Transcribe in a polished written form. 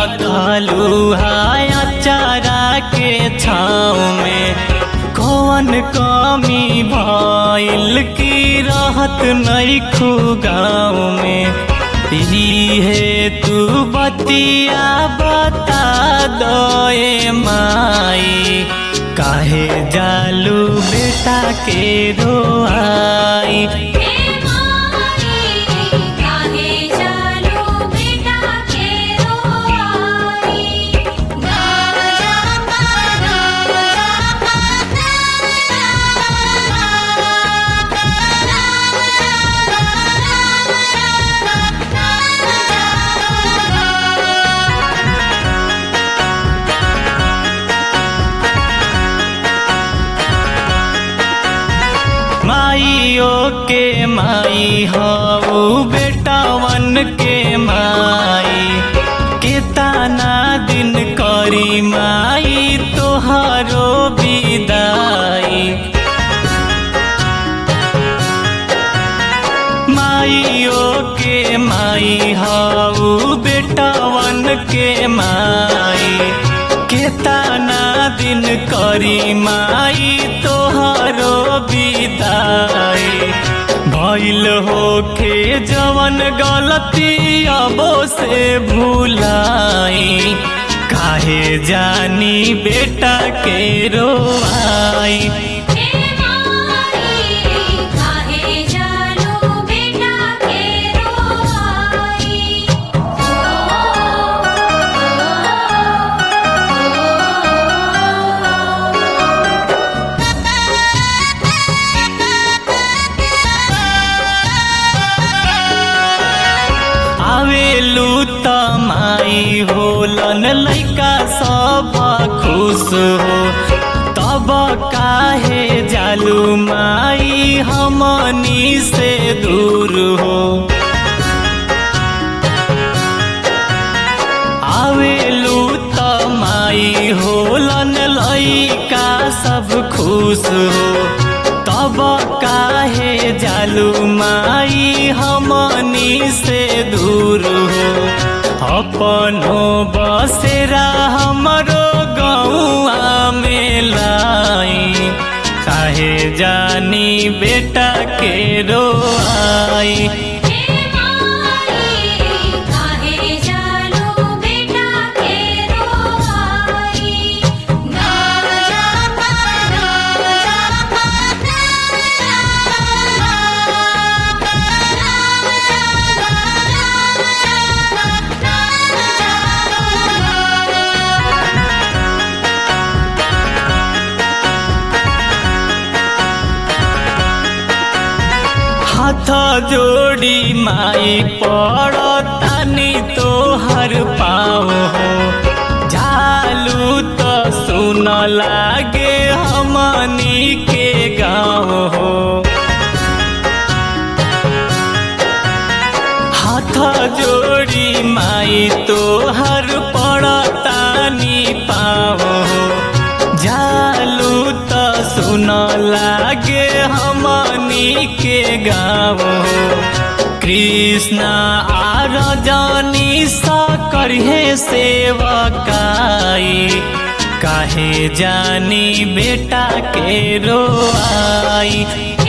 रखलू हाया चारा के छाँव में, कौन कमी भइल की रहत नइखू गाँव में। इहे तू बतिया बता दे माई, काहे जालू बेटा के रोआई। माइयो के माई हऊ बेटावन के माई, केतना दिन करी माई तोहारो विदाई। माइयो के माई हऊ बेटावन के माई, केतना दिन करी माई तोहारो विदाई। भइल होखे जवन गलती अबो से भुलाई, काहे जानी बेटा के रोआई। आवेलू त माई होलन लइका सब खुश हो, तब काहे जालू माई हमनी से दूर हो। आवेलू त माई होलन लइका सब खुश हो, तब काहे जालू माई हमनी से दूर हो। अपनो बसेरा हमरो गौआ में लाई, काहे जानी बेटा के रोआई। हाथ जोड़ी माई पड़तानी तोहर पाँव हो, जालू तो सुन लागे हमनी के गाँव हो। हाथ जोड़ी माई तोहर पड़तानी पाँव हो, जालू तो सुन लागे हमनी के गाँव हो। कृष्णा आ रजनी सा करहे सेवकाई, काहे जानी बेटा के रोआई।